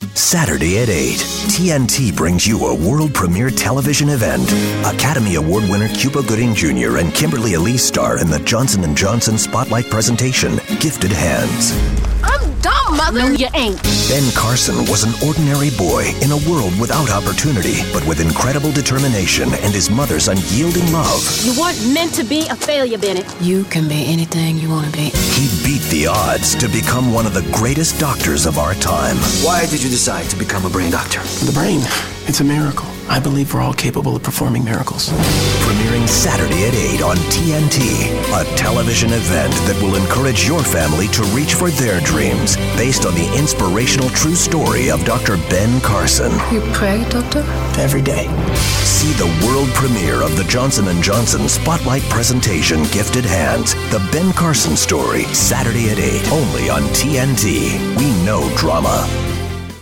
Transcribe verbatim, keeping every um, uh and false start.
Saturday at eight, T N T brings you a world premiere television event. Academy Award winner Cuba Gooding Junior and Kimberly Elise star in the Johnson and Johnson Spotlight presentation, Gifted Hands. I'm dumb, Mother. No, you ain't. Ben Carson was an ordinary boy in a world without opportunity, but with incredible determination and his mother's unyielding love. You weren't meant to be a failure, Bennett. You can be anything you want to be. He beat the odds to become one of the greatest doctors of our time. Why did you decide to become a brain doctor? The brain, it's a miracle. I believe we're all capable of performing miracles. Premiering Saturday at eight on T N T, a television event that will encourage your family to reach for their dreams, based on the inspirational true story of Doctor Ben Carson. You pray, Doctor? Every day. See the world premiere of the Johnson and Johnson Spotlight presentation, Gifted Hands, the Ben Carson story, Saturday at eight, only on T N T. We know drama.